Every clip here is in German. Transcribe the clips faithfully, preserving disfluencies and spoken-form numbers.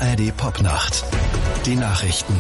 R D Popnacht. Die Nachrichten.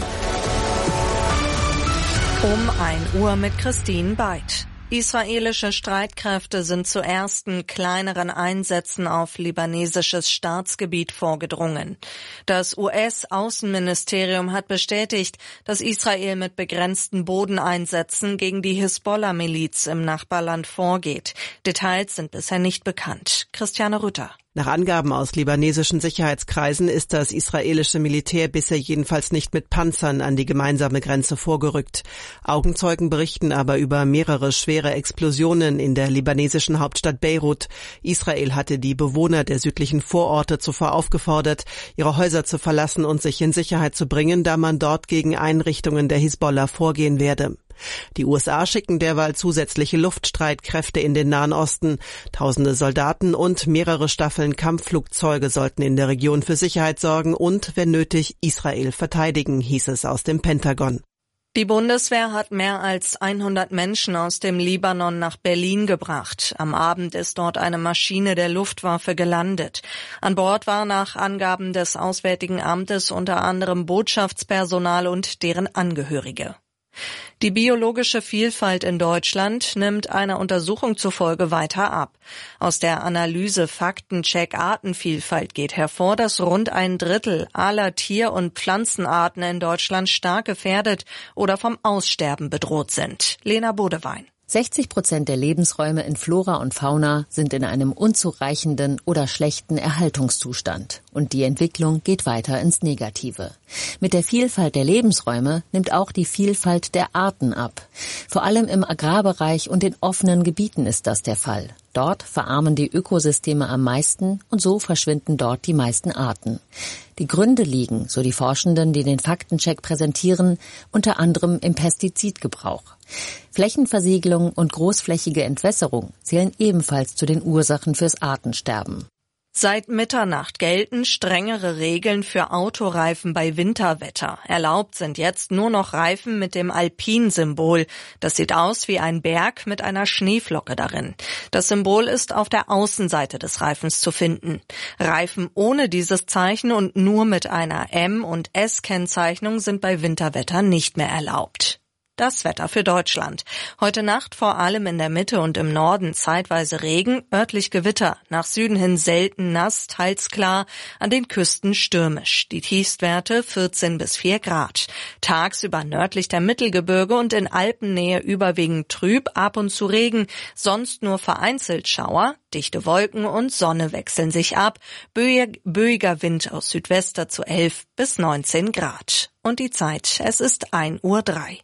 Um ein Uhr mit Christine Beid. Israelische Streitkräfte sind zu ersten kleineren Einsätzen auf libanesisches Staatsgebiet vorgedrungen. Das U S-Außenministerium hat bestätigt, dass Israel mit begrenzten Bodeneinsätzen gegen die Hisbollah-Miliz im Nachbarland vorgeht. Details sind bisher nicht bekannt. Christiane Rütter. Nach Angaben aus libanesischen Sicherheitskreisen ist das israelische Militär bisher jedenfalls nicht mit Panzern an die gemeinsame Grenze vorgerückt. Augenzeugen berichten aber über mehrere schwere Explosionen in der libanesischen Hauptstadt Beirut. Israel hatte die Bewohner der südlichen Vororte zuvor aufgefordert, ihre Häuser zu verlassen und sich in Sicherheit zu bringen, da man dort gegen Einrichtungen der Hisbollah vorgehen werde. Die U S A schicken derweil zusätzliche Luftstreitkräfte in den Nahen Osten. Tausende Soldaten und mehrere Staffeln Kampfflugzeuge sollten in der Region für Sicherheit sorgen und, wenn nötig, Israel verteidigen, hieß es aus dem Pentagon. Die Bundeswehr hat mehr als hundert Menschen aus dem Libanon nach Berlin gebracht. Am Abend ist dort eine Maschine der Luftwaffe gelandet. An Bord war nach Angaben des Auswärtigen Amtes unter anderem Botschaftspersonal und deren Angehörige. Die biologische Vielfalt in Deutschland nimmt einer Untersuchung zufolge weiter ab. Aus der Analyse Faktencheck Artenvielfalt geht hervor, dass rund ein Drittel aller Tier- und Pflanzenarten in Deutschland stark gefährdet oder vom Aussterben bedroht sind. Lena Bodewein. sechzig Prozent der Lebensräume in Flora und Fauna sind in einem unzureichenden oder schlechten Erhaltungszustand. Und die Entwicklung geht weiter ins Negative. Mit der Vielfalt der Lebensräume nimmt auch die Vielfalt der Arten ab. Vor allem im Agrarbereich und in offenen Gebieten ist das der Fall. Dort verarmen die Ökosysteme am meisten und so verschwinden dort die meisten Arten. Die Gründe liegen, so die Forschenden, die den Faktencheck präsentieren, unter anderem im Pestizidgebrauch. Flächenversiegelung und großflächige Entwässerung zählen ebenfalls zu den Ursachen fürs Artensterben. Seit Mitternacht gelten strengere Regeln für Autoreifen bei Winterwetter. Erlaubt sind jetzt nur noch Reifen mit dem Alpin-Symbol. Das sieht aus wie ein Berg mit einer Schneeflocke darin. Das Symbol ist auf der Außenseite des Reifens zu finden. Reifen ohne dieses Zeichen und nur mit einer M- und S-Kennzeichnung sind bei Winterwetter nicht mehr erlaubt. Das Wetter für Deutschland. Heute Nacht vor allem in der Mitte und im Norden zeitweise Regen, örtlich Gewitter. Nach Süden hin selten nass, teils klar, an den Küsten stürmisch. Die Tiefstwerte vierzehn bis vier Grad. Tagsüber nördlich der Mittelgebirge und in Alpennähe überwiegend trüb, ab und zu Regen, sonst nur vereinzelt Schauer. Dichte Wolken und Sonne wechseln sich ab. Böiger Wind aus Südwester zu elf bis neunzehn Grad. Und die Zeit, es ist ein Uhr drei.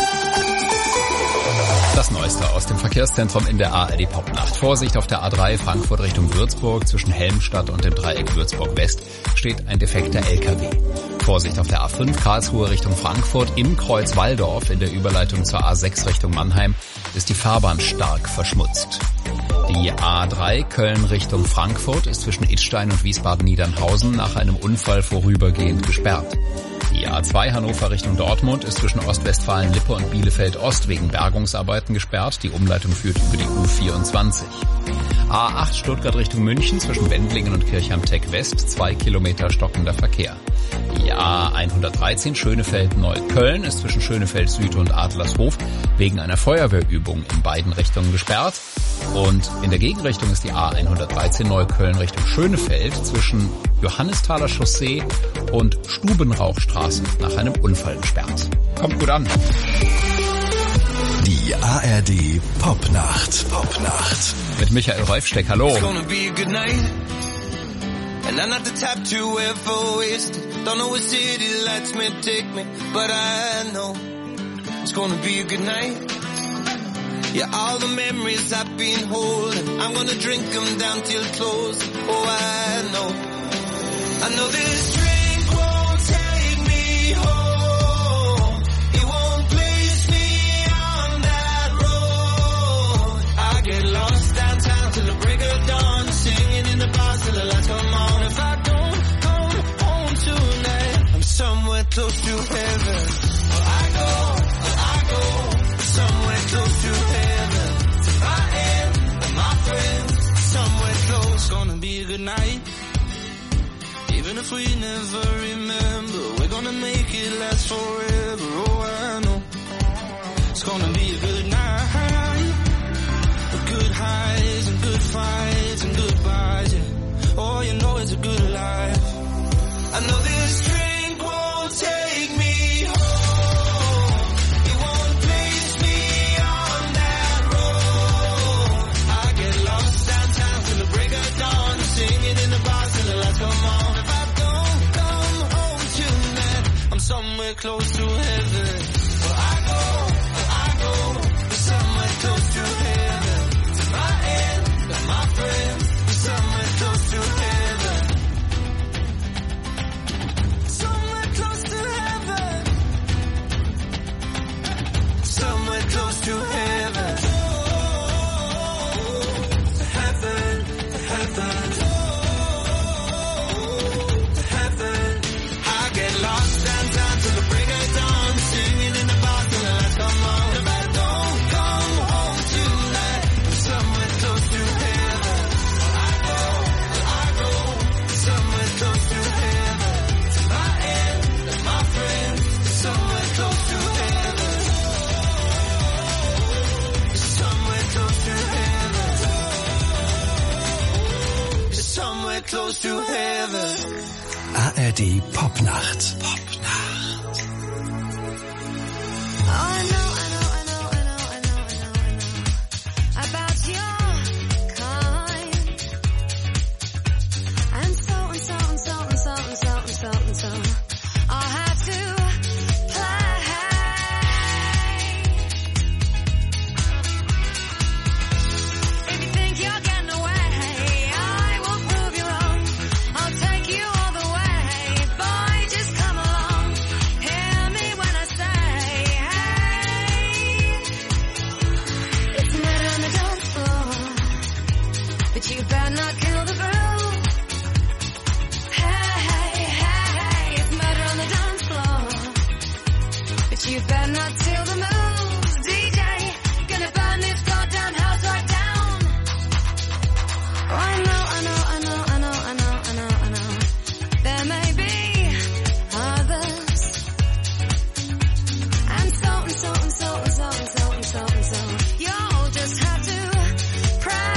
Das Neueste aus dem Verkehrszentrum in der A R D Popnacht. Vorsicht auf der A drei Frankfurt Richtung Würzburg. Zwischen Helmstadt und dem Dreieck Würzburg West steht ein defekter L K W. Vorsicht auf der A fünf Karlsruhe Richtung Frankfurt. Im Kreuz Walldorf in der Überleitung zur A sechs Richtung Mannheim ist die Fahrbahn stark verschmutzt. Die A drei Köln Richtung Frankfurt ist zwischen Idstein und Wiesbaden-Niedernhausen nach einem Unfall vorübergehend gesperrt. Die A zwei Hannover Richtung Dortmund ist zwischen Ostwestfalen-Lippe und Bielefeld-Ost wegen Bergungsarbeiten gesperrt. Die Umleitung führt über die U vierundzwanzig. A acht Stuttgart Richtung München zwischen Wendlingen und Kirchheim-Tech West, zwei Kilometer stockender Verkehr. Die A hundertdreizehn Schönefeld-Neukölln ist zwischen Schönefeld Süd und Adlershof wegen einer Feuerwehrübung in beiden Richtungen gesperrt. Und in der Gegenrichtung ist die A hundertdreizehn Neukölln Richtung Schönefeld zwischen Johannisthaler Chaussee und Stubenrauchstraße nach einem Unfall gesperrt. Kommt gut an. Die A R D Popnacht. Popnacht. Mit Michael Reufsteck, hallo. And I'm not the type to ever waste it. Don't know what city lets me take me, but I know it's gonna be a good night. Yeah, all the memories I've been holding, I'm gonna drink them down till close. Oh, I know, I know this drink won't take me home. It won't place me on that road. I get lost downtown till the break of dawn, singing in the bars till the lights come on. If I don't come home tonight, I'm somewhere close to heaven. Well, I go, well, I go somewhere close to heaven. To my end and my friends, somewhere close. Gonna be a good night. even if we never remember, we're gonna make it last forever. Oh, I know it's gonna be a good night, a good highs and good fights and goodbyes, yeah. Oh, you know it's a good life. I know this drink won't take me home, it won't place me on that road. I get lost downtown till the break of dawn, singing in the bars till the lights come on. If I don't come home tonight, I'm somewhere close to heaven. Well, I go, I go, somewhere close to heaven. To my end, my friend, somewhere close to heaven. Somewhere close to heaven. Somewhere close to heaven. To heaven, to heaven. To heaven. I get lost downtown till the break of dawn, singing in the bar till the lights come on. If I don't come home tonight, I'm somewhere close to heaven. I go, I go, somewhere close to heaven. To my end, my friend, somewhere close to heaven. Somewhere close to heaven. Somewhere close to heaven. A R D Popnacht. Popnacht. Oh, I know, I know, I know, I know, I know, I know, I know about your kind. And so and so and so and so and so and so and so I'll have to play. If you think you're getting away, I will prove you wrong. I'll take you all the way. Boy, just come along. Hear me when I say, hey. It's a murder on the dance floor, but you better not kill the groove. Hey, hey, hey, hey. It's murder on the dance floor, but you better not steal the moves. D J, gonna burn this goddamn house right down. Oh, I know, I know, I know, I know, I know, I know, I know. There may be others. And so and so and so and so and so and so and so. You'll just have to pray.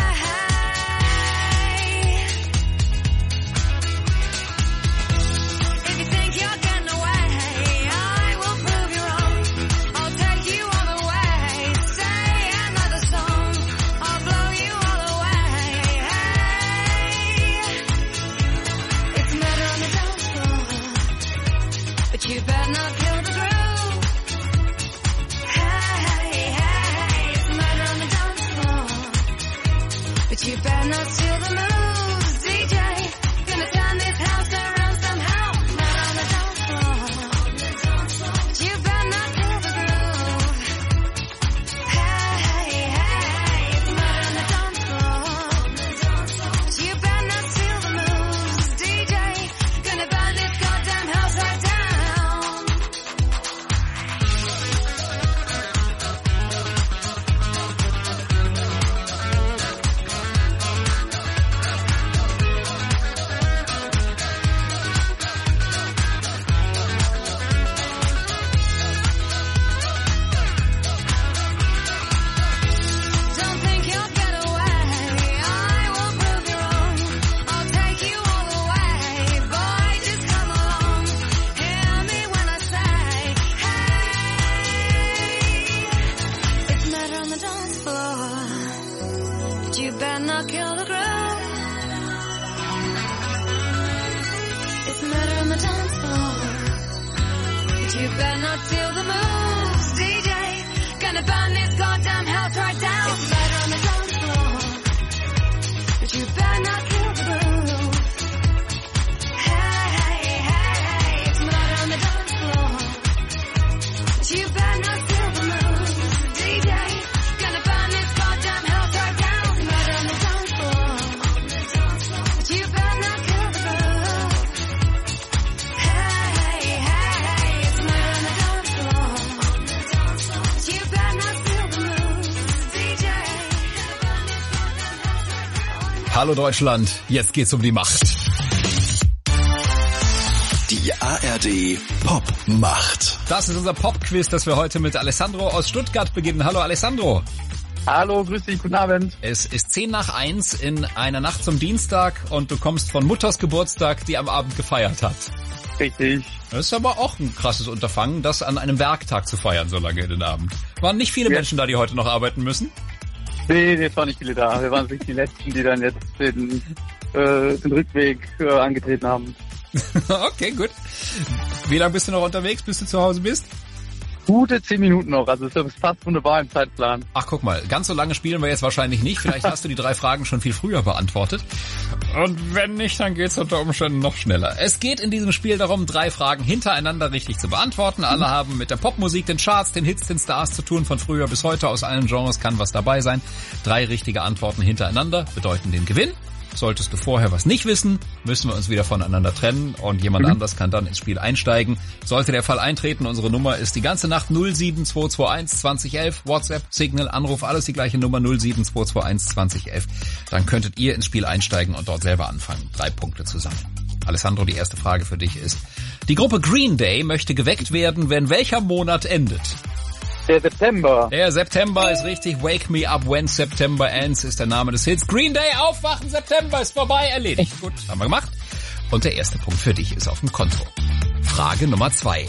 If you think you're getting away, I will prove you wrong. I'll take you all the way. Say another song, I'll blow you all away. Hey, it's murder on the dance floor, but you better not kill the groove. Hey, hey, hey, it's murder on the dance floor, but you better not steal the moves. D J, gonna turn this house around somehow. Murder on the dance floor, but you better not kill the groove. Hey, hey, hey, it's murder on the dance floor, but you better not steal the moves. D J, gonna burn this goddamn house right down. Don't think you'll get away, I will prove you wrong. I'll take you all the way. Boy, just come along. Hear me when I say, hey. It's murder on the dance floor, but you better not kill the groove. It's murder on the dance floor, but you better not steal the moves. D J, gonna burn this goddamn house right down. It's murder on the dance floor, but you better not kill the groove. Hey, hey, hey, it's murder on the dance floor, but you better not steal the moves. D J, gonna burn this goddamn house right down. It's murder on the dance floor, but you better not kill the groove. Hey, hey, hey, it's murder on the dance floor, but you better not steal the moves. D J, gonna burn this goddamn house right down. Hallo Deutschland, jetzt geht's um die Macht. Die A R D Pop-Macht. Das ist unser Pop-Quiz, das wir heute mit Alessandro aus Stuttgart beginnen. Hallo Alessandro. Hallo, grüß dich, guten Abend. Es ist zehn nach eins in einer Nacht zum Dienstag und du kommst von Mutters Geburtstag, die am Abend gefeiert hat. Richtig. Das ist aber auch ein krasses Unterfangen, das an einem Werktag zu feiern, so lange in den Abend. Waren nicht viele ja. Menschen da, die heute noch arbeiten müssen? Nee, jetzt waren nicht viele da. Wir waren wirklich die Letzten, die dann jetzt den, äh, den Rückweg äh, angetreten haben. Okay, gut. Wie lange bist du noch unterwegs, bis du zu Hause bist? Gute zehn Minuten noch, also es passt wunderbar im Zeitplan. Ach, guck mal, ganz so lange spielen wir jetzt wahrscheinlich nicht. Vielleicht hast du die drei Fragen schon viel früher beantwortet. Und wenn nicht, dann geht's unter Umständen noch schneller. Es geht in diesem Spiel darum, drei Fragen hintereinander richtig zu beantworten. Alle haben mit der Popmusik, den Charts, den Hits, den Stars zu tun, von früher bis heute. Aus allen Genres kann was dabei sein. Drei richtige Antworten hintereinander bedeuten den Gewinn. Solltest du vorher was nicht wissen, müssen wir uns wieder voneinander trennen und jemand mhm. anders kann dann ins Spiel einsteigen. Sollte der Fall eintreten, unsere Nummer ist die ganze Nacht null sieben zwei zwei eins zwanzig elf, WhatsApp, Signal, Anruf, alles die gleiche Nummer null sieben zwei zwei eins zwanzig elf. Dann könntet ihr ins Spiel einsteigen und dort selber anfangen, drei Punkte zu sammeln. Alessandro, die erste Frage für dich ist, die Gruppe Green Day möchte geweckt werden, wenn welcher Monat endet? Der September. Der September ist richtig. Wake Me Up When September Ends ist der Name des Hits. Green Day, aufwachen, September ist vorbei, erledigt. Gut, haben wir gemacht. Und der erste Punkt für dich ist auf dem Konto. Frage Nummer zwei.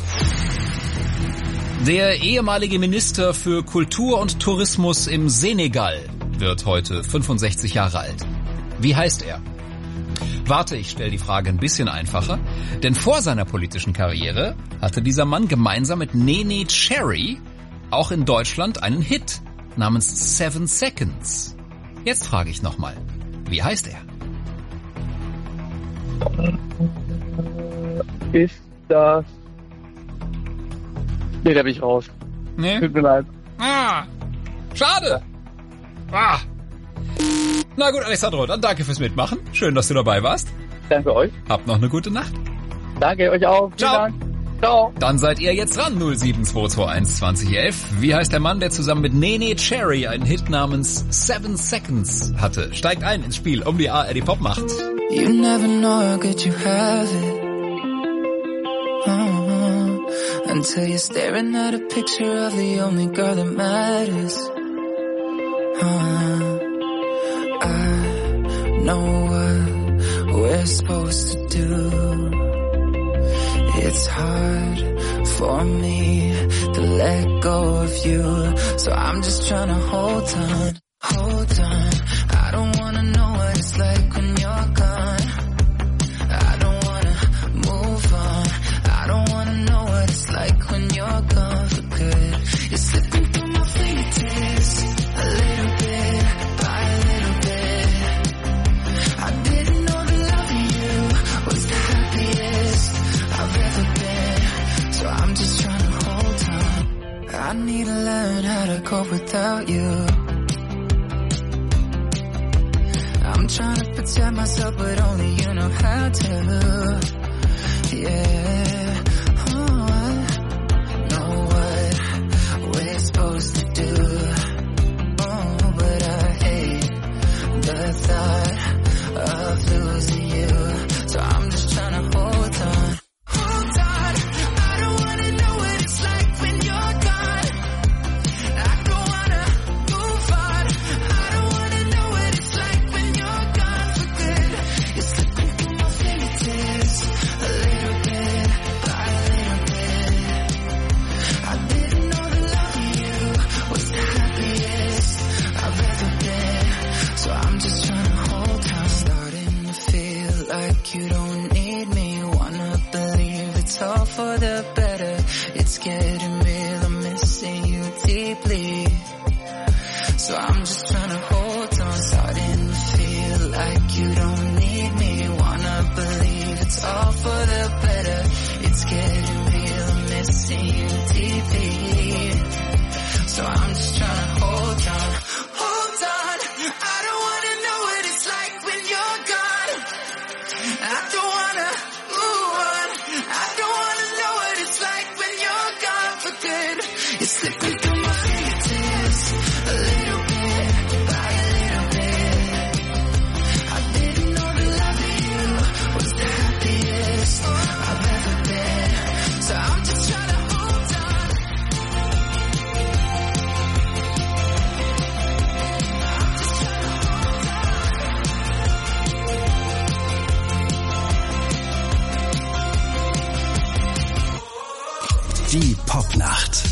Der ehemalige Minister für Kultur und Tourismus im Senegal wird heute fünfundsechzig Jahre alt. Wie heißt er? Warte, ich stelle die Frage ein bisschen einfacher. Denn vor seiner politischen Karriere hatte dieser Mann gemeinsam mit Nene Cherry auch in Deutschland einen Hit namens Seven Seconds. Jetzt frage ich nochmal, wie heißt er? Ist das... Nee, da bin ich raus. Nee? Tut mir leid. Ah, schade. Ah. Na gut, Alessandro, dann danke fürs Mitmachen. Schön, dass du dabei warst. Danke euch. Habt noch eine gute Nacht. Danke euch auch. Ciao. Vielen Dank. Ciao. Dann seid ihr jetzt dran, null sieben zwei zwei eins zwanzig elf. Wie heißt der Mann, der zusammen mit Nene Cherry einen Hit namens Seven Seconds hatte? Steigt ein ins Spiel um die A R D Pop-Macht. You never know how good you have it. Oh, until you're staring at a picture of the only girl that matters. Oh, I know what we're supposed to do. It's hard for me to let go of you, so I'm just trying to hold on, hold on. I don't wanna know what it's like when you're gone. I don't wanna move on. I don't wanna know what it's like when you're gone for good. You're slipping through my fingertips, a little bit by a little bit. I didn't know the love of you was the happiest I've ever been, so I'm just trying to hold on. I need to learn how to cope without you. I'm trying to protect myself, but only you know how to. Yeah, oh, I know what we're supposed to do. Oh, but I hate the thought of losing you, so I'm just trying to hold on. Hold on, I don't wanna know what it's like when you're gone. I don't wanna move on. I don't wanna know what it's like when you're gone for good. You're slipping through my fingertips, a little bit by a little bit. I didn't know the love of you was the happiest I've ever been, so I'm just trying to hold on. Starting to feel like you don't need me. Wanna believe it's all for the better. It's getting real, I'm missing you deeply, so I'm just trying to hold on. Starting to feel like you don't need me. Wanna believe it's all for the better. It's getting real, I'm missing you deeply, so I'm just trying to hold on. Hold on, I don't wanna know what it's like when you're gone. I don't wanna move on. I don't wanna know what it's like when you're gone for good. You're slipping through my fingertips, a little bit by a little bit. I didn't know the love of you was the happiest I've ever Die Popnacht.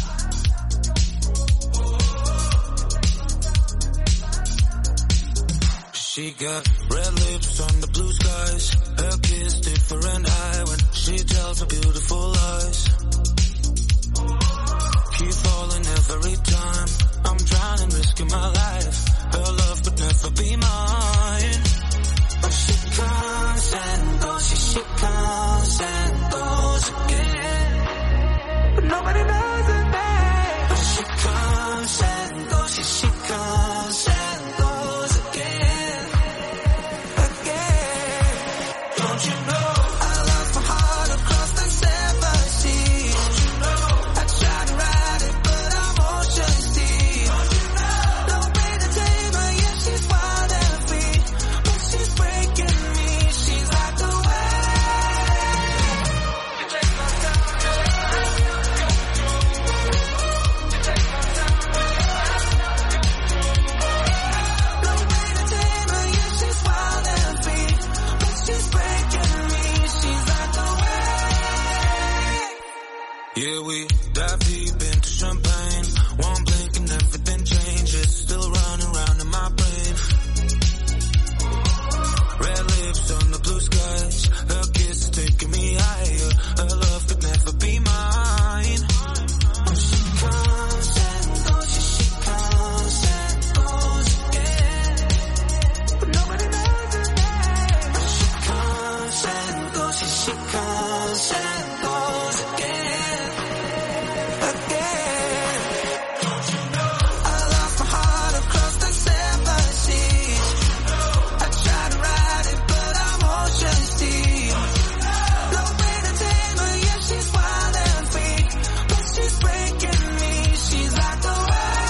She got red lips on the blue skies. Her kiss different eye when she tells her beautiful lies. Keep falling every time. I'm drowning, risking my life. Her love could never be mine. But she comes and goes, she, she comes and goes again. But nobody knows her name. But she comes and goes, she, she comes and goes again. Again. Don't you know I lost my heart across the seven seas? Don't you know I tried to ride it, but I'm ocean deep. Don't you know no way to tame her, yeah, she's wild and free. But she's breaking me, she's like the wave. You take my time, you take my time, you take my time. No way to tame her, yeah, she's wild and free. But she's breaking me, she's like the wave. Yeah, we dive deep into champagne. One blink and everything changes. Still running round in my brain. Red lips on the blue skies. Her kiss is taking me higher. Her love could never be mine. She comes and goes, she, she comes and goes again. But nobody knows her name. She comes and goes, she, she comes and goes again. Again. Don't you know I lost my heart across the seven seas? I tried to ride it, but I'm ocean deep. No way to tame her, yeah, she's wild and free. But she's breaking me, she's like the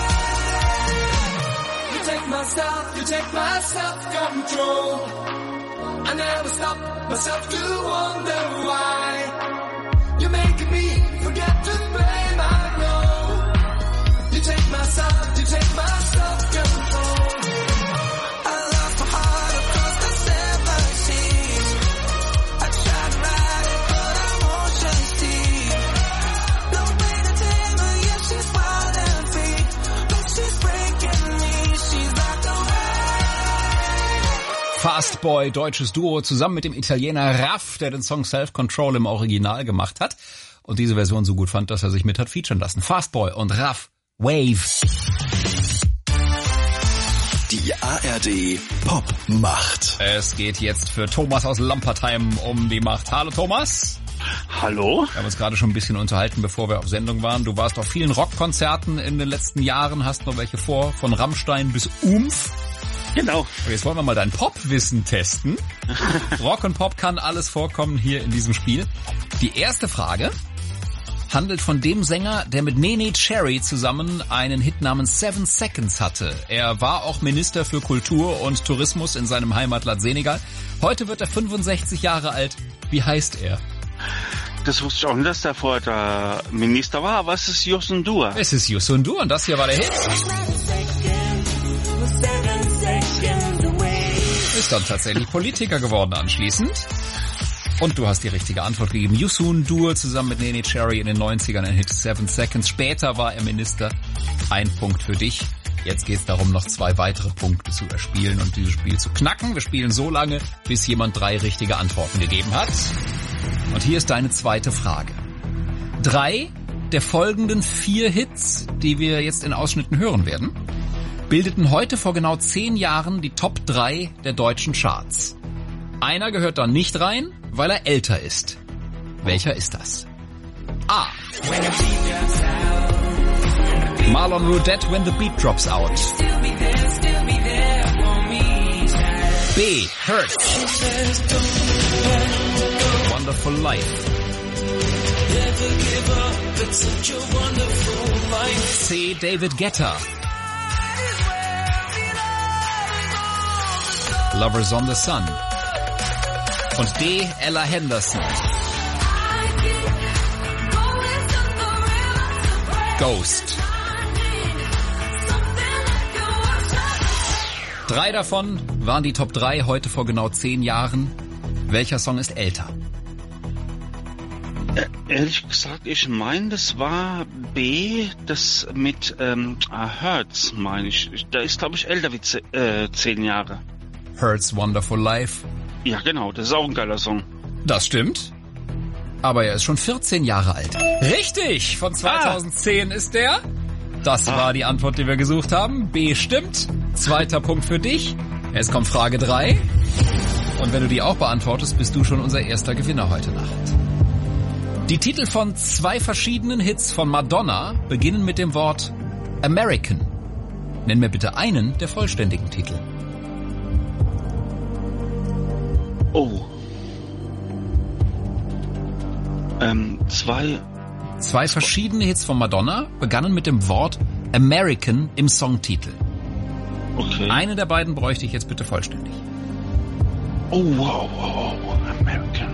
wave. You take my stuff, you take my self-control. I never stop myself to wonder why. You're making me forget to blame, I know. You take my stuff, you take my self-control. I lost my heart across the seven seas. I tried to ride it, but I'm ocean deep. No way to tame her, yeah, she's wild and free. But she's breaking me, she's like the wave. Fastboy, deutsches Duo, zusammen mit dem Italiener Raff, der den Song Self-Control im Original gemacht hat und diese Version so gut fand, dass er sich mit hat featuren lassen. Fastboy und Raff, Wave. Die A R D Popmacht. Es geht jetzt für Thomas aus Lampertheim um die Macht. Hallo Thomas. Hallo? Wir haben uns gerade schon ein bisschen unterhalten, bevor wir auf Sendung waren. Du warst auf vielen Rockkonzerten in den letzten Jahren, hast noch welche vor, von Rammstein bis Umf. Genau. Jetzt wollen wir mal dein Popwissen testen. Rock und Pop kann alles vorkommen hier in diesem Spiel. Die erste Frage handelt von dem Sänger, der mit Nene Cherry zusammen einen Hit namens Seven Seconds hatte. Er war auch Minister für Kultur und Tourismus in seinem Heimatland Senegal. Heute wird er fünfundsechzig Jahre alt. Wie heißt er? Das wusste ich auch nicht, dass der vorher der Minister war, aber es ist Youssou N'Dour. Es ist Youssou N'Dour und das hier war der Hit. Ist dann tatsächlich Politiker geworden anschließend. Und du hast die richtige Antwort gegeben. Youssou N'Dour zusammen mit Nene Cherry in den neunzigern ein Hit, Seven Seconds. Später war er Minister. Ein Punkt für dich. Jetzt geht es darum, noch zwei weitere Punkte zu erspielen und dieses Spiel zu knacken. Wir spielen so lange, bis jemand drei richtige Antworten gegeben hat. Und hier ist deine zweite Frage. Drei der folgenden vier Hits, die wir jetzt in Ausschnitten hören werden, bildeten heute vor genau zehn Jahren die Top drei der deutschen Charts. Einer gehört da nicht rein, weil er älter ist. Welcher ist das? A. Marlon Roudette, When the Beat Drops Out. B. Hurt. Wonderful Life. C. David Guetta. Lovers on the Sun. Und D. Ella Henderson. Ghost. Drei davon waren die Top drei heute vor genau zehn Jahren. Welcher Song ist älter? Äh, ehrlich gesagt, ich meine, das war B, das mit ähm, Hertz, meine ich. Da ist, glaube ich, älter wie ze- äh, zehn Jahre. Hertz Wonderful Life. Ja, genau, das ist auch ein geiler Song. Das stimmt. Aber er ist schon vierzehn Jahre alt. Richtig, von zweitausendzehn ah. ist der. Das ah. war die Antwort, die wir gesucht haben. B stimmt. Zweiter Punkt für dich. Jetzt kommt Frage drei. Und wenn du die auch beantwortest, bist du schon unser erster Gewinner heute Nacht. Die Titel von zwei verschiedenen Hits von Madonna beginnen mit dem Wort American. Nenn mir bitte einen der vollständigen Titel. Oh. Ähm, zwei... Zwei verschiedene Hits von Madonna begannen mit dem Wort American im Songtitel. Okay. Eine der beiden bräuchte ich jetzt bitte vollständig. Oh, wow, wow, wow, American.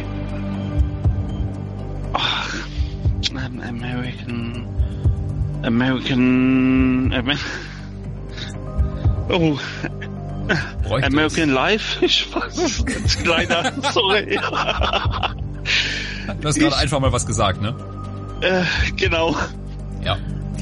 Ach, American... American... Amer- oh... Bräuchte American es? Life? Ich weiß es nicht, leider. Sorry. Du hast gerade einfach mal was gesagt, ne? Äh, genau. Ja.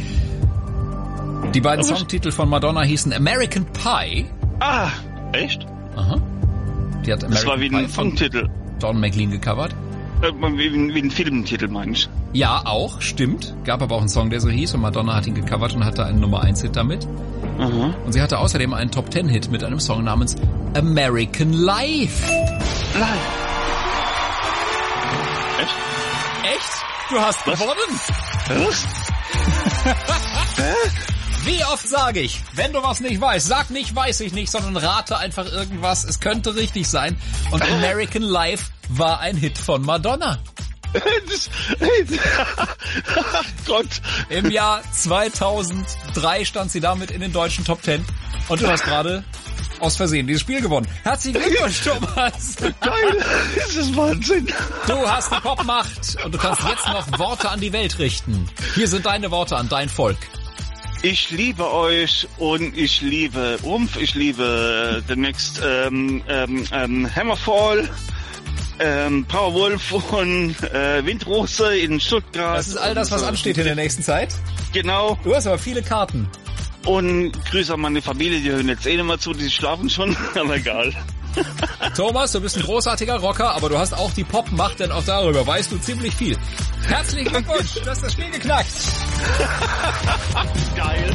Die beiden Songtitel von Madonna hießen American Pie. Ah, echt? Aha. Die hat American das war wie ein Songtitel. Don McLean gecovert. Äh, wie, wie ein Filmtitel, meine ich. Ja, auch, stimmt. Gab aber auch einen Song, der so hieß und Madonna hat ihn gecovert und hatte einen Nummer eins Hit damit. Aha. Und sie hatte außerdem einen Top Ten Hit mit einem Song namens American Life. Life. Echt? Echt? Du hast Was? gewonnen. Was? Wie oft sage ich, wenn du was nicht weißt, sag nicht, weiß ich nicht, sondern rate einfach irgendwas. Es könnte richtig sein. Und American Life war ein Hit von Madonna. Das, Gott. Im Jahr zweitausenddrei stand sie damit in den deutschen Top Ten. Und du hast gerade aus Versehen dieses Spiel gewonnen. Herzlichen Glückwunsch, Thomas. Geil, das ist Wahnsinn. Du hast die Popmacht und du kannst jetzt noch Worte an die Welt richten. Hier sind deine Worte an dein Volk. Ich liebe euch und ich liebe Rumpf, ich liebe demnächst ähm, ähm, ähm, Hammerfall, ähm, Powerwolf und äh, Windrose in Stuttgart. Das ist all das, was ansteht in der nächsten Zeit? Genau. Du hast aber viele Karten. Und Grüße an meine Familie, die hören jetzt eh nicht mehr zu, die schlafen schon, aber egal. Thomas, du bist ein großartiger Rocker, aber du hast auch die Popmacht, denn auch darüber weißt du ziemlich viel. Herzlichen Glückwunsch, du hast das Spiel geknackt. Geil.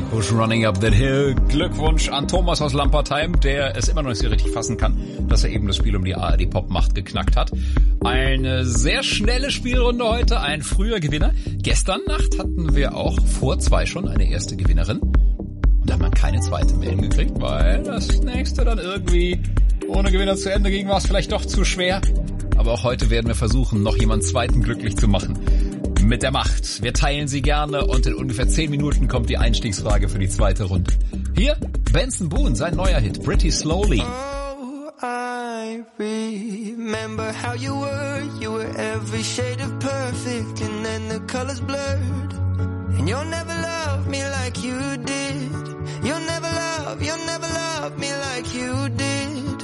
Who's Running Up That Hill. Glückwunsch an Thomas aus Lampertheim, der es immer noch nicht so richtig fassen kann, dass er eben das Spiel um die A R D Popmacht geknackt hat. Eine sehr schnelle Spielrunde heute, ein früher Gewinner. Gestern Nacht hatten wir auch vor zwei schon eine erste Gewinnerin. Und da haben wir keine zweite mehr hingekriegt, weil das nächste dann irgendwie ohne Gewinner zu Ende ging, war es vielleicht doch zu schwer. Aber auch heute werden wir versuchen, noch jemand zweiten glücklich zu machen. Mit der Macht. Wir teilen sie gerne und in ungefähr zehn Minuten kommt die Einstiegsfrage für die zweite Runde. Hier Benson Boone, sein neuer Hit, Pretty Slowly. Oh, I remember how you were. You were every shade of perfect and then the colors blurred. And you'll never love me like you did. You'll never love, you'll never love me like you did.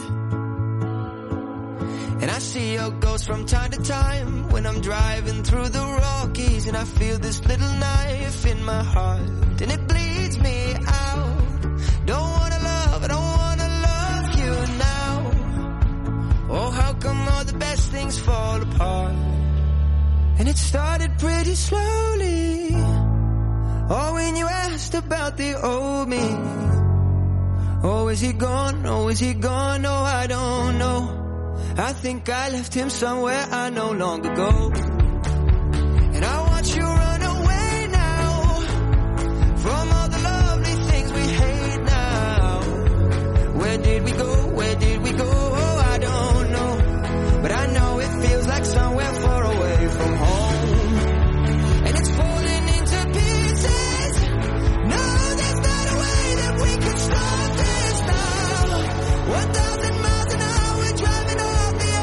And I see your ghost from time to time when I'm driving through the Rockies, and I feel this little knife in my heart and it bleeds me out. Don't wanna love, I don't wanna love you now. Oh, how come all the best things fall apart? And it started pretty slowly. Oh, when you asked about the old me. Oh, is he gone? Oh, is he gone? No, I don't know. I think I left him somewhere I no longer go. And I watch you run away now from all the lovely things we hate now. Where did we go? Where did we go? Oh, I don't know. But I know it feels like somewhere far away from home. And it's falling into pieces. No, there's not a way that we can stop this now. One thousand miles an hour driving on.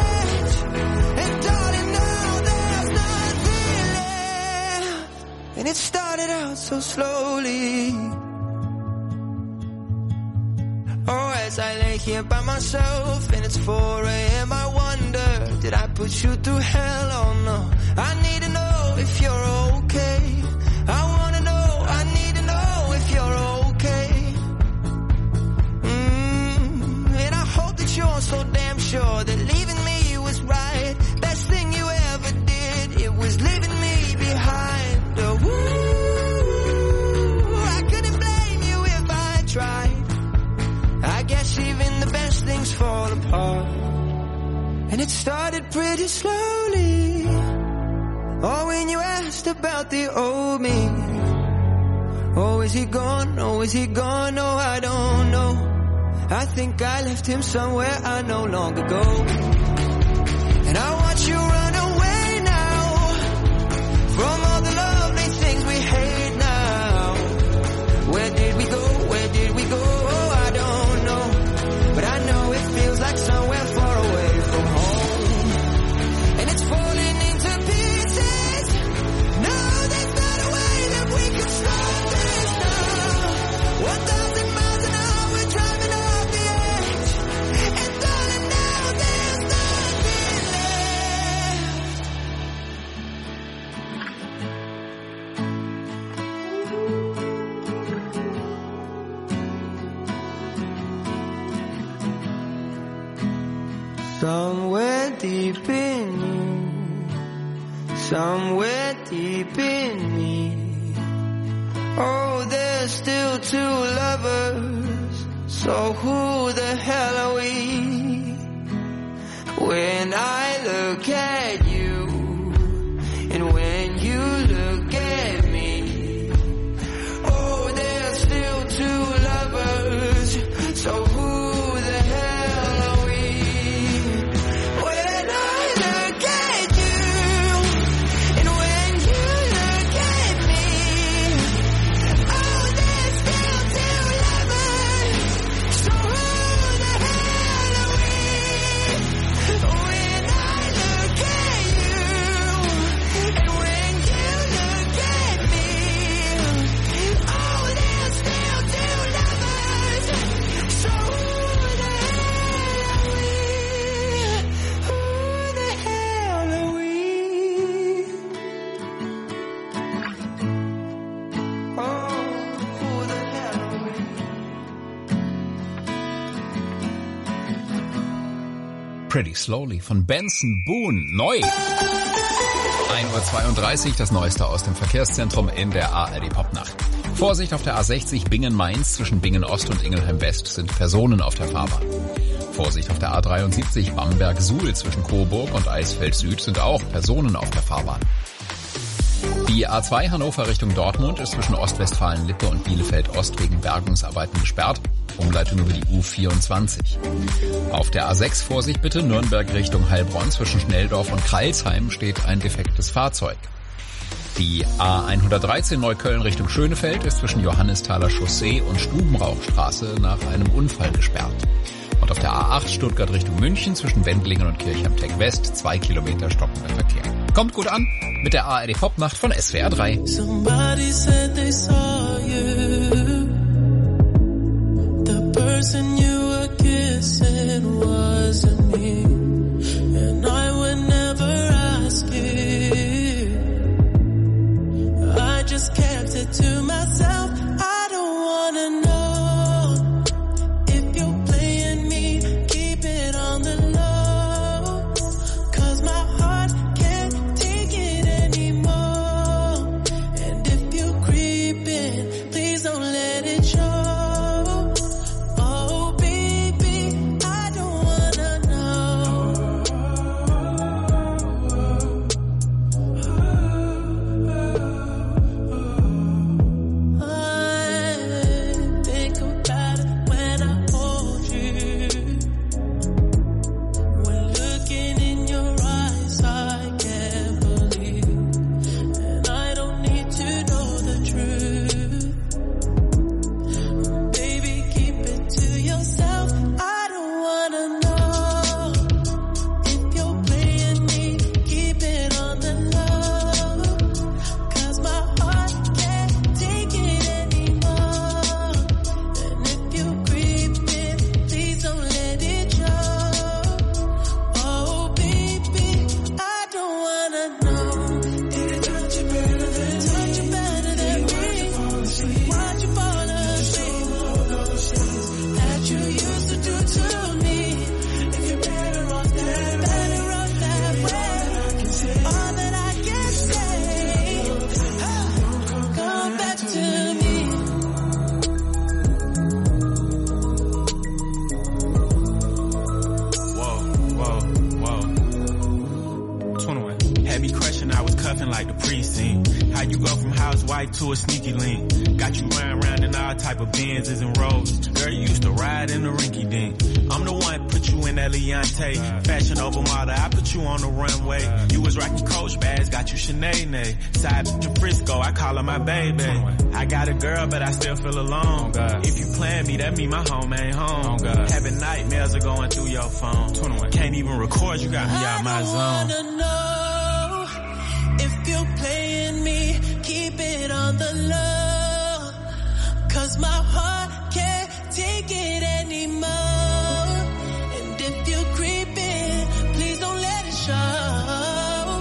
And it started out so slowly. Oh, as I lay here by myself and it's four a.m. I wonder, did I put you through hell? Oh no, I need to know if you're okay. I wanna know, I need to know if you're okay. Mm, and I hope that you're so damn sure that leaving me was right. Best thing you ever did, it was leaving me behind. Oh, ooh, I couldn't blame you if I tried. I guess even the best things fall apart. And it started pretty slowly. Oh, when you asked about the old me. Oh, is he gone? Oh, is he gone? No, I don't know. I think I left him somewhere I no longer go. And I watch you run away now from all the lovely things we hate now. Where did we go? Where did we go? Oh, I don't know. But I know it feels like somewhere far away from home. And it's falling into pieces. No, there's not a way that we can stop this now. One thousand miles an hour driving off the edge. And darling, now there's nothing left. Somewhere deep in you, somewhere deep in me. Oh, there's still two lovers, so who the hell are we? When I look at you, and when you look at me. Oh, there's still two lovers, so who the hell are we? When I look at you, and when you look at me. Oh, there's still two lovers, so who the hell are we? When I look at you, and when you look at me. Oh, there's still two lovers, so who the hell are we? Who the hell are we? Oh, who the hell are we? Pretty Slowly von Benson Boone. Neu. ein Uhr zweiunddreißig, das Neueste aus dem Verkehrszentrum in der A R D Popnacht. Vorsicht auf der A sechzig Bingen-Mainz zwischen Bingen-Ost und Ingelheim-West sind Personen auf der Fahrbahn. Vorsicht auf der A dreiundsiebzig Bamberg-Suhl zwischen Coburg und Eisfeld-Süd sind auch Personen auf der Fahrbahn. Die A zwei Hannover Richtung Dortmund ist zwischen Ostwestfalen-Lippe und Bielefeld-Ost wegen Bergungsarbeiten gesperrt. Umleitung über die U vierundzwanzig. Auf der A sechs Vorsicht bitte, Nürnberg Richtung Heilbronn zwischen Schnelldorf und Kreilsheim steht ein defektes Fahrzeug. Die A hundertdreizehn Neukölln Richtung Schönefeld ist zwischen Johannisthaler Chaussee und Stubenrauchstraße nach einem Unfall gesperrt. Und auf der A acht Stuttgart Richtung München zwischen Wendlingen und Kirchheim-Tech West zwei Kilometer stockender Verkehr. Kommt gut an mit der A R D Popnacht von S W R drei. Somebody said they saw you. The person you were kissing wasn't me. And I would never ask you. I just kept it to myself. I don't wanna know. To a sneaky link. Got you riding around in all type of Benzes and Rolls. Girl, you used to ride in the rinky dink. I'm the one put you in that Leontay. Fashion over model, I put you on the runway. You was rocking Coach bags, got you Sinead. Side to Frisco, I call her my baby. I got a girl, but I still feel alone. If you plan me, that mean my home ain't home. Having nightmares are going through your phone. Can't even record, you got me out my zone. I wanna know if you're playing me. Keep it on the low, cause my heart can't take it anymore. And if you're creeping, please don't let it show.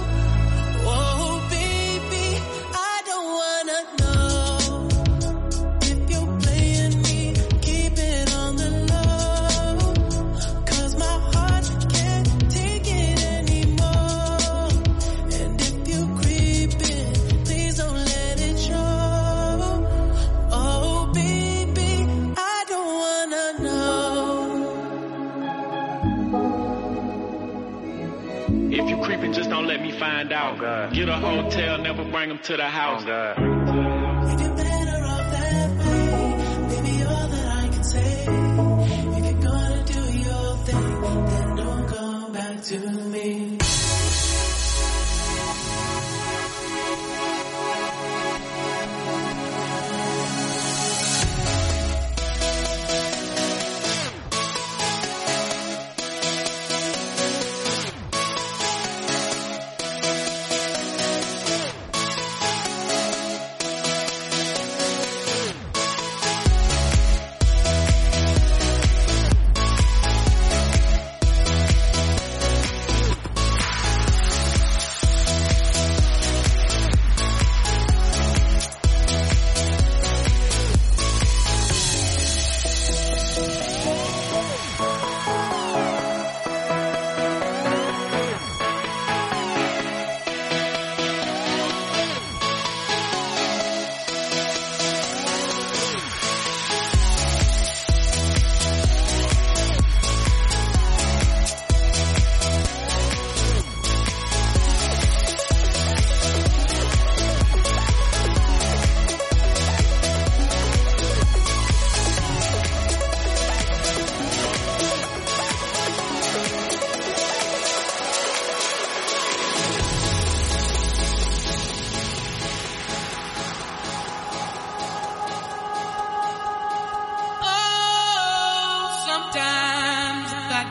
Oh baby, I don't wanna know. If you're playing me, keep it on the low, cause my heart can't take it anymore. And if you're creeping, please don't let it show. Oh baby, I don't wanna know. If you creeping, just don't let me find out. Oh, get a hotel, never bring them to the house. Oh, if you're better off that way, baby, all that I can say. If you're gonna do your thing, then don't come back to me.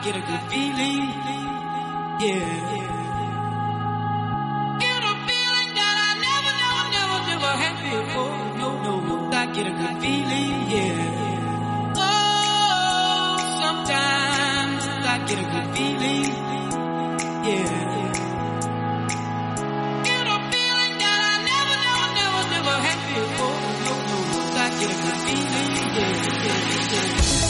get a good feeling, yeah. Get a feeling that I never, never, never, never had before. No, no, no, I get a good feeling, yeah. Oh, sometimes I get a good feeling, yeah. Get a feeling that I never, never, never, never had before. No, no, no, I get a good feeling, yeah, yeah, yeah.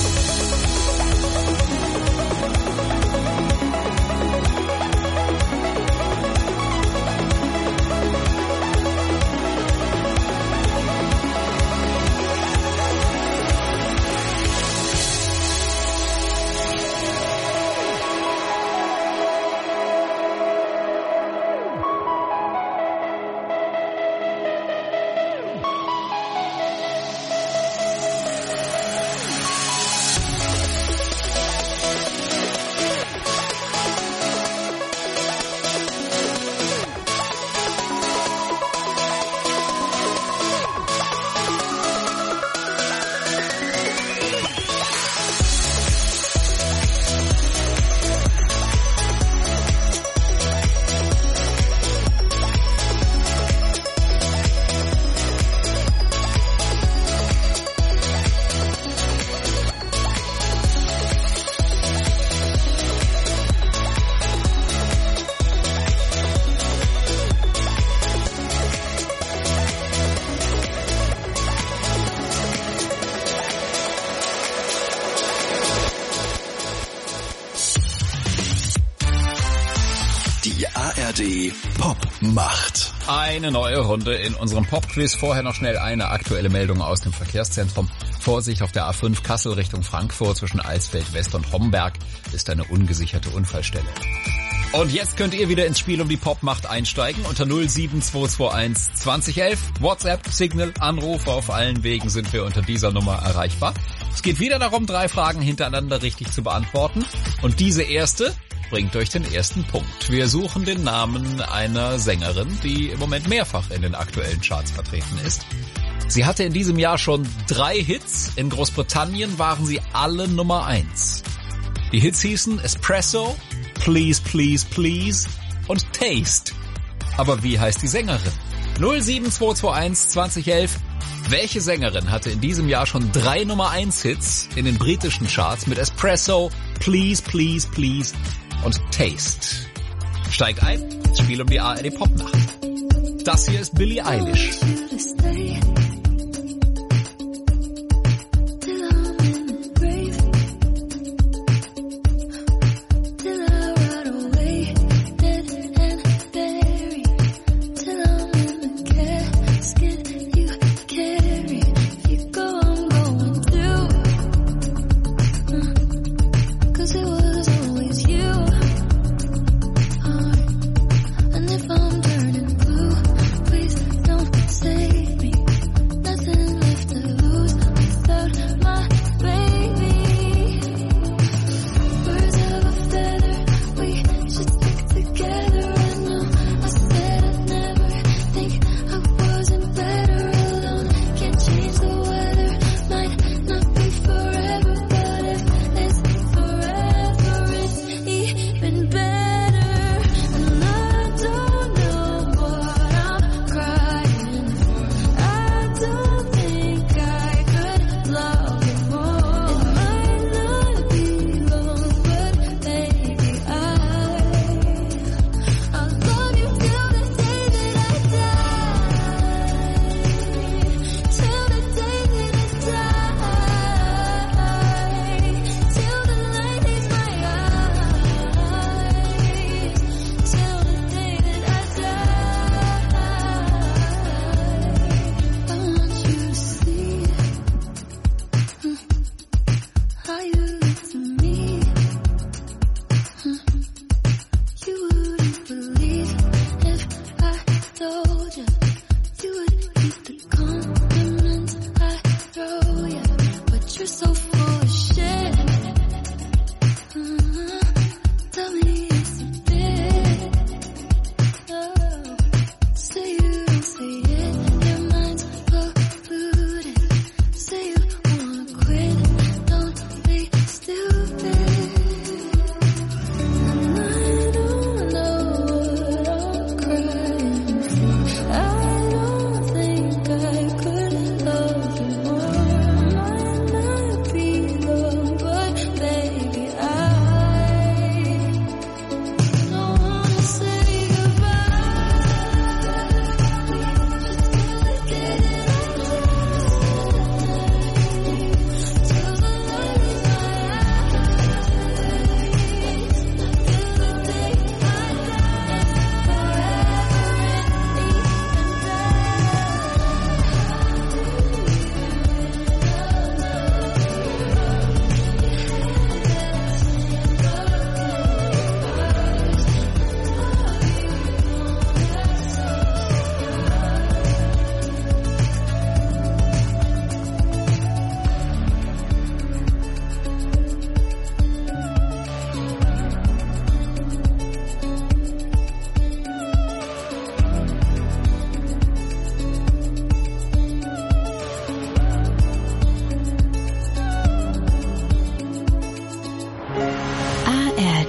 Pop macht. Eine neue Runde in unserem Pop-Quiz. Vorher noch schnell eine aktuelle Meldung aus dem Verkehrszentrum. Vorsicht auf der A fünf Kassel Richtung Frankfurt zwischen Alsfeld West und Homberg ist eine ungesicherte Unfallstelle. Und jetzt könnt ihr wieder ins Spiel um die Popmacht einsteigen unter null sieben zwei zwei eins zwanzig elf. WhatsApp, Signal, Anrufe, auf allen Wegen sind wir unter dieser Nummer erreichbar. Es geht wieder darum, drei Fragen hintereinander richtig zu beantworten. Und diese erste bringt euch den ersten Punkt. Wir suchen den Namen einer Sängerin, die im Moment mehrfach in den aktuellen Charts vertreten ist. Sie hatte in diesem Jahr schon drei Hits. In Großbritannien waren sie alle Nummer eins. Die Hits hießen Espresso, Please, Please, Please und Taste. Aber wie heißt die Sängerin? null sieben zwei zwei eins zwanzig elf. Welche Sängerin hatte in diesem Jahr schon drei Nummer eins Hits in den britischen Charts mit Espresso, Please, Please, Please und Taste? Steigt ein, ins Spiel um die A R D Popnacht. Das hier ist Billie Eilish.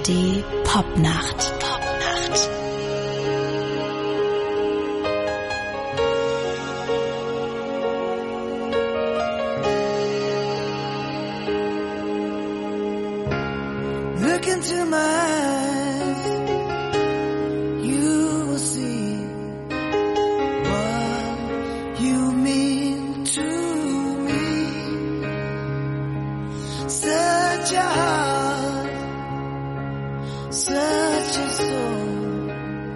D Popnacht. Popnacht. Look into my eyes, you will see what you mean to me. Such a heart, such a soul.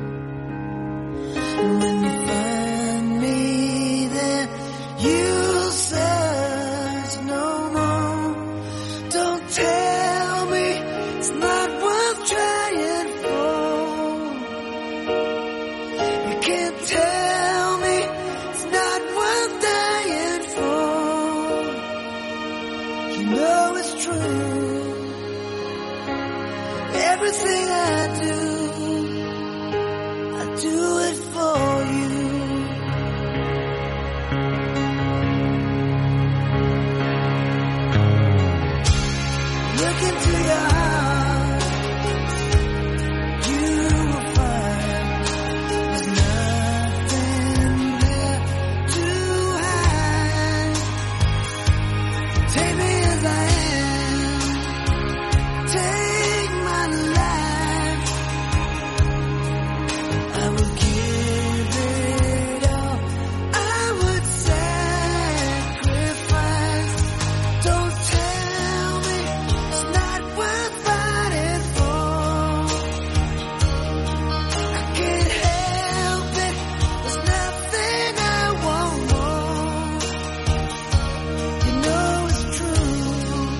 And when you find me there, you'll search no more. Don't tell me it's not worth trying for. You can't tell me it's not worth dying for. You know it's true. Everything I do, I do it for you. Look into your heart, you will find there's nothing there to hide. Take me as I am, take my life. I will give it all, I would sacrifice. Don't tell me it's not worth fighting for. I can't help it, there's nothing I want more. You know it's true.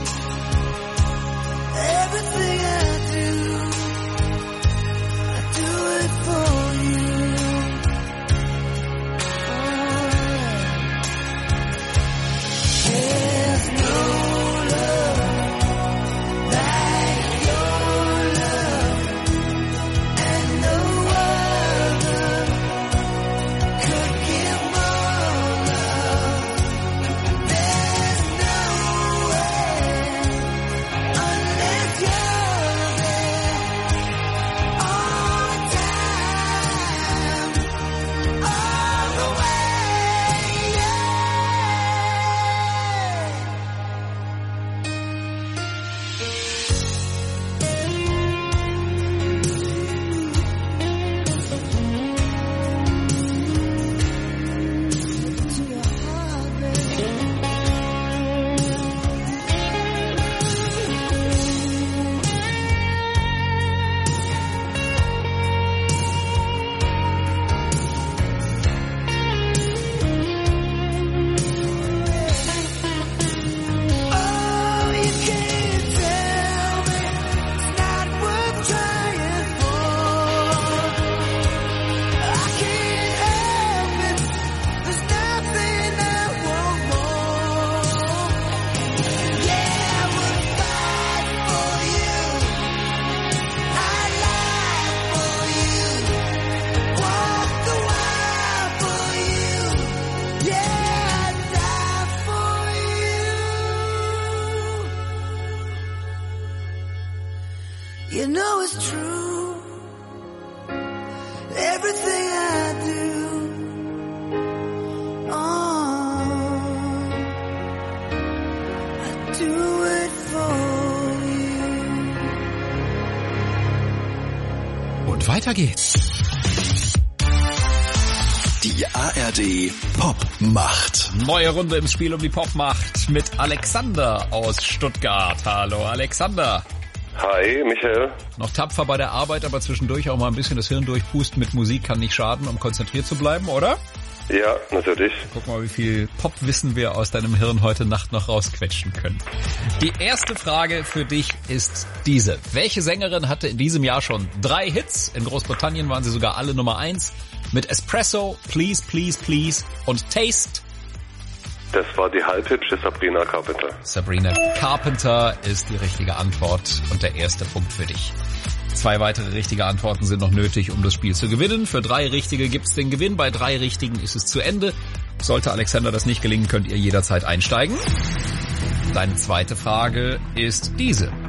Everything I do, I do it for you. There's no love like your love, and no other could give more love. There's no way unless you're there all the time, all the way. To your heart, baby. Oh, you can't tell me it's not worth trying for. I can't help it, there's nothing I want more. Yeah, I would fight for you, I'd lie for you, walk the wire for you. Yeah, I'd die for you. You know it's true. Everything I do, oh, I do it for you. Und weiter geht's. Die A R D Popmacht. Neue Runde im Spiel um die Popmacht mit Alexander aus Stuttgart. Hallo Alexander. Hi, Michael. Noch tapfer bei der Arbeit, aber zwischendurch auch mal ein bisschen das Hirn durchpusten mit Musik kann nicht schaden, um konzentriert zu bleiben, oder? Ja, natürlich. Guck mal, wie viel Popwissen wir aus deinem Hirn heute Nacht noch rausquetschen können. Die erste Frage für dich ist diese. Welche Sängerin hatte in diesem Jahr schon drei Hits? In Großbritannien waren sie sogar alle Nummer eins. Mit Espresso, Please, Please, Please und Taste. Das war die halbhübsche Sabrina Carpenter. Sabrina Carpenter ist die richtige Antwort und der erste Punkt für dich. Zwei weitere richtige Antworten sind noch nötig, um das Spiel zu gewinnen. Für drei richtige gibt's den Gewinn, bei drei richtigen ist es zu Ende. Sollte Alexander das nicht gelingen, könnt ihr jederzeit einsteigen. Deine zweite Frage ist diese.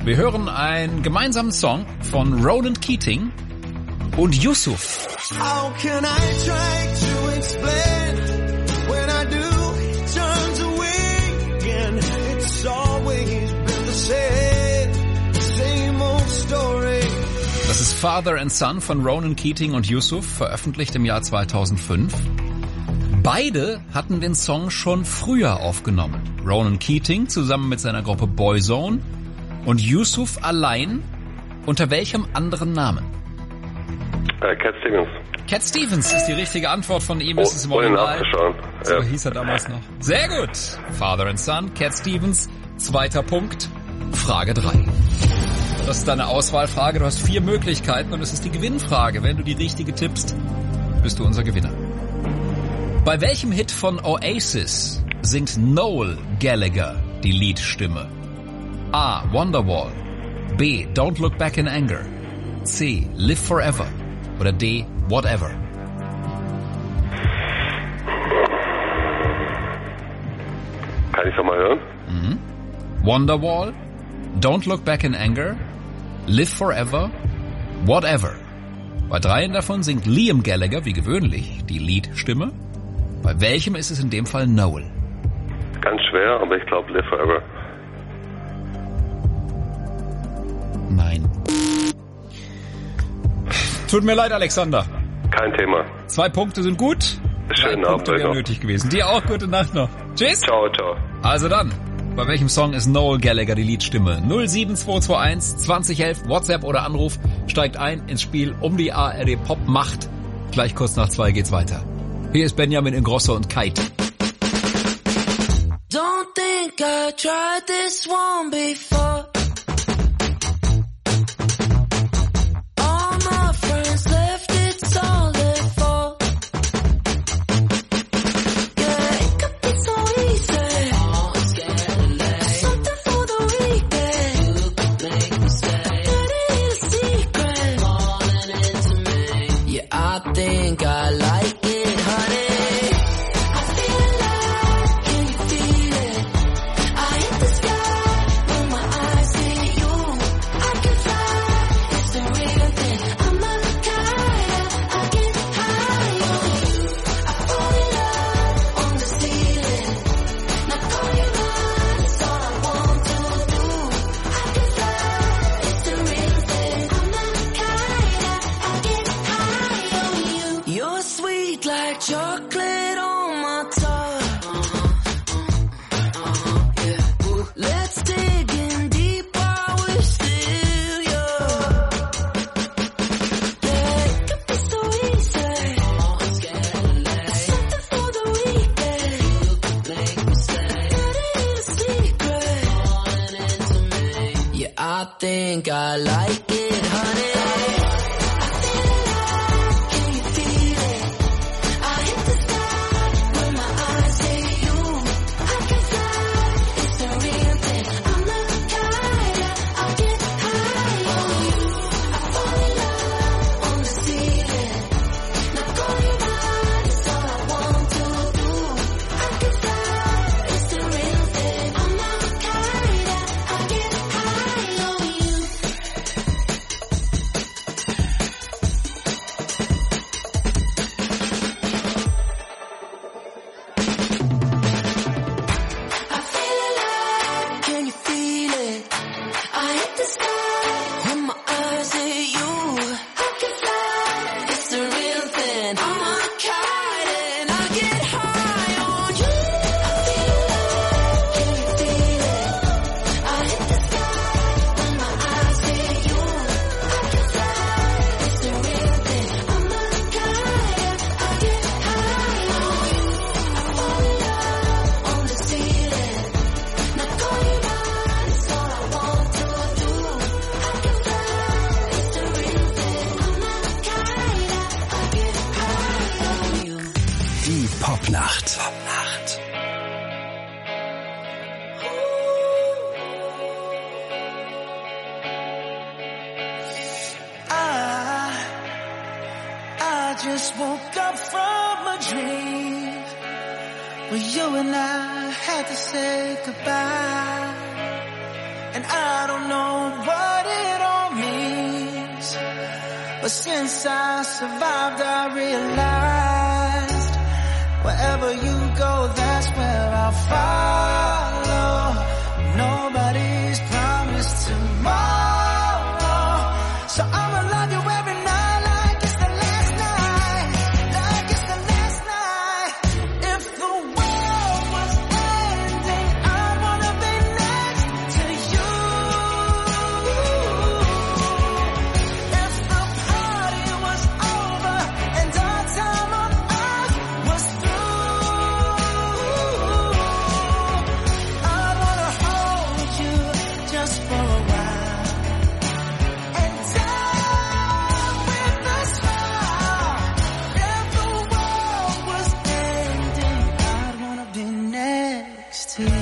Wir hören einen gemeinsamen Song von Ronan Keating und Yusuf. How can I try to explain when I do, he turns away again. It's always been the same, same old story. Das ist Father and Son von Ronan Keating und Yusuf, veröffentlicht im Jahr zweitausendfünf. Beide hatten den Song schon früher aufgenommen. Ronan Keating zusammen mit seiner Gruppe Boyzone und Yusuf allein. Unter welchem anderen Namen? Äh, Cat Stevens. Cat Stevens ist die richtige Antwort von ihm. Oh, ist es im ohne Original. nachzuschauen. So Ja. hieß er damals noch. Sehr gut. Father and Son, Cat Stevens. Zweiter Punkt. Frage drei. Das ist deine Auswahlfrage. Du hast vier Möglichkeiten und es ist die Gewinnfrage. Wenn du die richtige tippst, bist du unser Gewinner. Bei welchem Hit von Oasis singt Noel Gallagher die Liedstimme? A. Wonderwall. B. Don't Look Back in Anger. C. Live Forever. Oder D. Whatever. Kann ich noch mal hören? Mhm. Wonderwall. Don't Look Back in Anger. Live Forever. Whatever. Bei dreien davon singt Liam Gallagher, wie gewöhnlich, die Liedstimme. Bei welchem ist es in dem Fall Noel? Ganz schwer, aber ich glaube Live Forever. Nein. Tut mir leid, Alexander. Kein Thema. Zwei Punkte sind gut. Schönen Drei Abend Punkte wären noch. nötig gewesen. Dir auch gute Nacht noch. Tschüss. Ciao, ciao. Also dann, bei welchem Song ist Noel Gallagher die Liedstimme? null sieben zwei zwei eins zwanzig elf, WhatsApp oder Anruf. Steigt ein ins Spiel um die A R D Pop Macht. Gleich kurz nach zwei geht's weiter. Hier ist Benjamin Ingrosso und Kite. Don't think I tried this one before. All my friends left, it's all their fault. Yeah, it could be so easy. Something for the weekend. Dirty little secret. Yeah, I think I like it, honey. I feel alive, can you feel it? I hit the sky when my eyes see you. I can fly, it's the real thing. I'm a kite, I get high on you. I fall in love on the ceiling. Now call you mine, it's all I want to do. I can fly, it's the real thing. I'm a kite, I get high on you. You're sweet like chocolate on my tongue. Let's dig in deep while we're still young. Yeah, it could be so easy. Something for the weekend. Dirty little secret. Yeah, I think I like it, honey. I feel alive, can you feel it? I hit the sky when my eyes see you. I can fly, it's the real thing. I'm a kite, I get high on you. I fall in love on the ceiling. Now call you mine, it's all I want to do. I can fly, it's the real thing. I'm a kite, I get high on you. I feel alive, can you feel it? I hit the sky when my eyes hit you. I can fly, it's the real thing. I'm a kite and I get high on you. I feel alive, can you feel it? I hit the sky when my eyes hit you. I can fly, it's the real thing. I'm a kite, I get high on you. I fall in love on the ceiling. Now call you mine, it's all I want to do. I can fly, it's the real thing. I'm a kite, I get high on you. Die Popnacht. Popnacht. I, I just woke up from a dream where you and I had to say goodbye. and I don't know what it all means. But since I survived, I realized wherever you go, that's where I'll follow. Nobody's promised tomorrow, so I'ma love you every night like it's the last night, like it's the last night. If the world was ending, I wanna be next to you. If the party was over and our time on earth was through, I wanna hold you just for a while and die with a smile. If the world was ending, I'd wanna be next to you.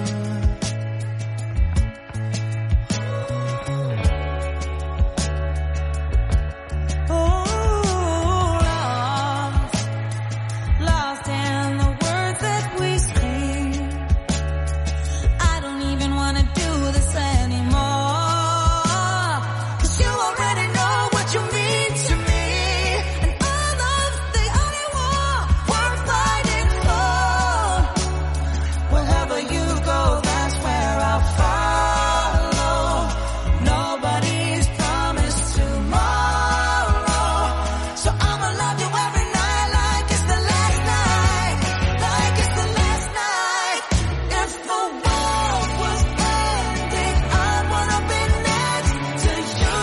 Lost in the words that we speak. I don't even wanna do this anymore, 'cause you already know what you mean to me, and all love's the only war worth fighting for. Wherever you go, that's where I'll follow. Nobody's promised tomorrow, so I'ma love you every night like it's the last night, like it's the last night. If the world was ending, I wanna be next to you.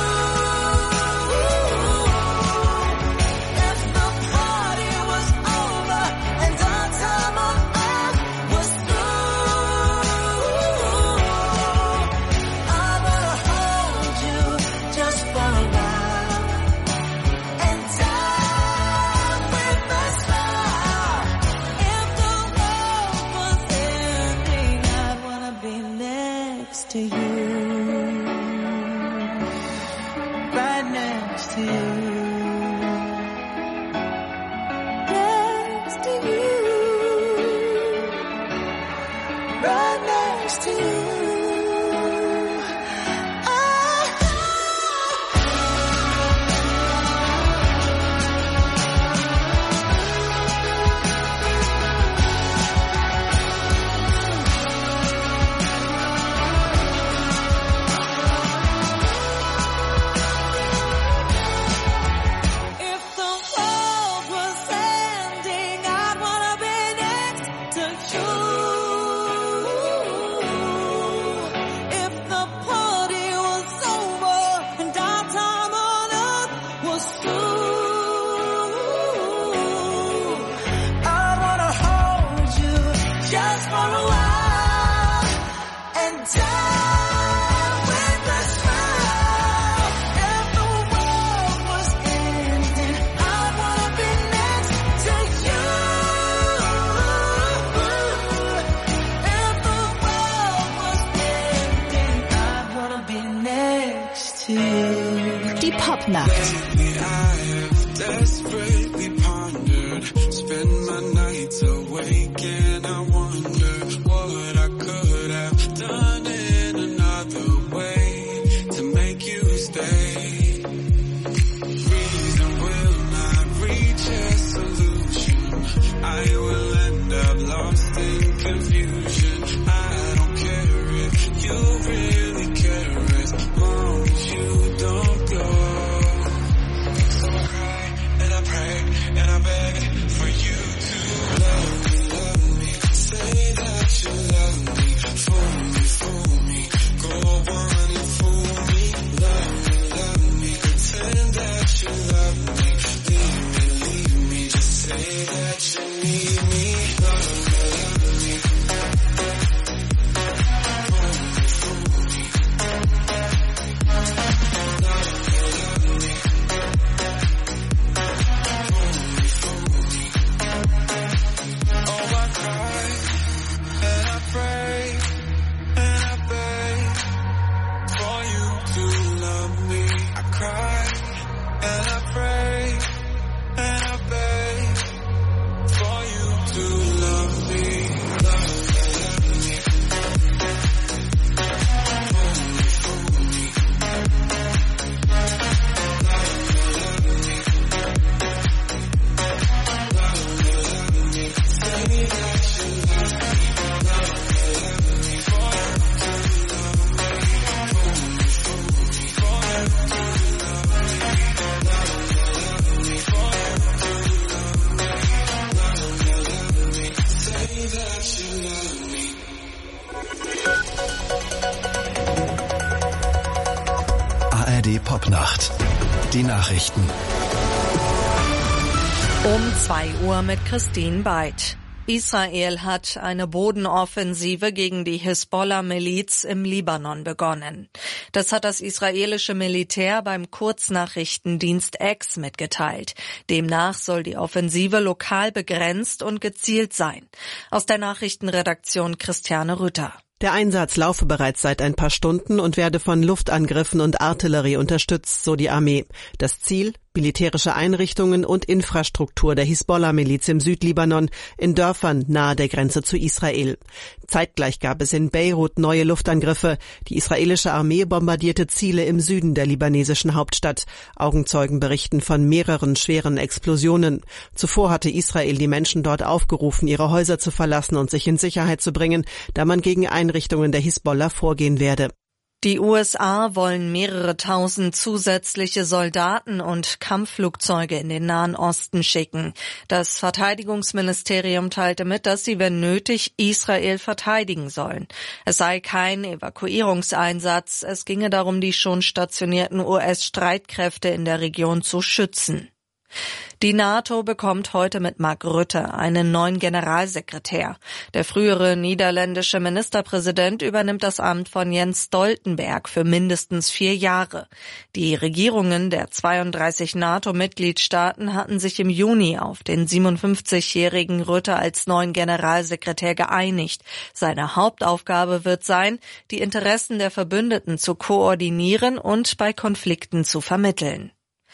If the party was over and our time on earth was through, I wanna hold you just for a while and die with a smile. If the world was ending, I'd wanna be next to you, right next to you, next to you, right next to you. If the world was ending, I'd wanna be next to you. If the party was over and our time on earth was through, I'd wanna hold you just for a while and die with a smile. If the world was ending, I'd wanna be next to you. If the world was ending, I'd wanna be next to you. Die Popnacht. Lately I have desperately pondered, spend my nights awake and I wonder what I could have done in another way to make you stay. Reason will not reach a solution, I will end up lost in confusion. I don't care if you really care as long as you don't go. So I cry and I pray and I beg for you to love R D Popnacht. Die Nachrichten. Um zwei Uhr mit Christine Beid. Israel hat eine Bodenoffensive gegen die Hisbollah-Miliz im Libanon begonnen. Das hat das israelische Militär beim Kurznachrichtendienst X mitgeteilt. Demnach soll die Offensive lokal begrenzt und gezielt sein. Aus der Nachrichtenredaktion Christiane Rütter. Der Einsatz laufe bereits seit ein paar Stunden und werde von Luftangriffen und Artillerie unterstützt, so die Armee. Das Ziel? Militärische Einrichtungen und Infrastruktur der Hisbollah-Miliz im Südlibanon in Dörfern nahe der Grenze zu Israel. Zeitgleich gab es in Beirut neue Luftangriffe. Die israelische Armee bombardierte Ziele im Süden der libanesischen Hauptstadt. Augenzeugen berichten von mehreren schweren Explosionen. Zuvor hatte Israel die Menschen dort aufgerufen, ihre Häuser zu verlassen und sich in Sicherheit zu bringen, da man gegen Einrichtungen der Hisbollah vorgehen werde. Die U S A wollen mehrere tausend zusätzliche Soldaten und Kampfflugzeuge in den Nahen Osten schicken. Das Verteidigungsministerium teilte mit, dass sie, wenn nötig, Israel verteidigen sollen. Es sei kein Evakuierungseinsatz, es ginge darum, die schon stationierten U S-Streitkräfte in der Region zu schützen. Die NATO bekommt heute mit Mark Rutte einen neuen Generalsekretär. Der frühere niederländische Ministerpräsident übernimmt das Amt von Jens Stoltenberg für mindestens vier Jahre. Die Regierungen der zweiunddreißig NATO-Mitgliedstaaten hatten sich im Juni auf den siebenundfünfzigjährigen Rutte als neuen Generalsekretär geeinigt. Seine Hauptaufgabe wird sein, die Interessen der Verbündeten zu koordinieren und bei Konflikten zu vermitteln.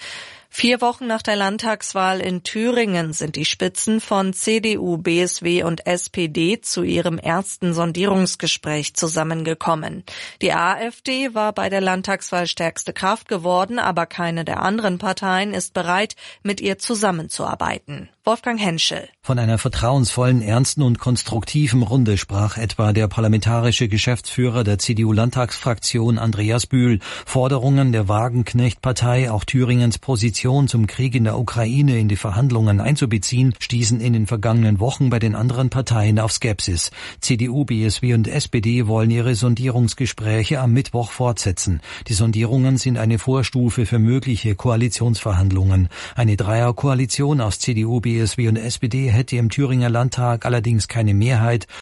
Vier Wochen nach der Landtagswahl in Thüringen sind die Spitzen von C D U, B S W und S P D zu ihrem ersten Sondierungsgespräch zusammengekommen. Die AfD war bei der Landtagswahl stärkste Kraft geworden, aber keine der anderen Parteien ist bereit, mit ihr zusammenzuarbeiten. Wolfgang Henschel. Von einer vertrauensvollen, ernsten und konstruktiven Runde sprach etwa der parlamentarische Geschäftsführer der C D U-Landtagsfraktion Andreas Bühl. Forderungen der Wagenknecht-Partei, auch Thüringens Position zum Krieg in der Ukraine in die Verhandlungen einzubeziehen, stießen in den vergangenen Wochen bei den anderen Parteien auf Skepsis. C D U, B S W und S P D wollen ihre Sondierungsgespräche am Mittwoch fortsetzen. Die Sondierungen sind eine Vorstufe für mögliche Koalitionsverhandlungen. Eine Dreierkoalition aus C D U, B S W und S P D hätte im Thüringer Landtag allerdings keine Mehrheit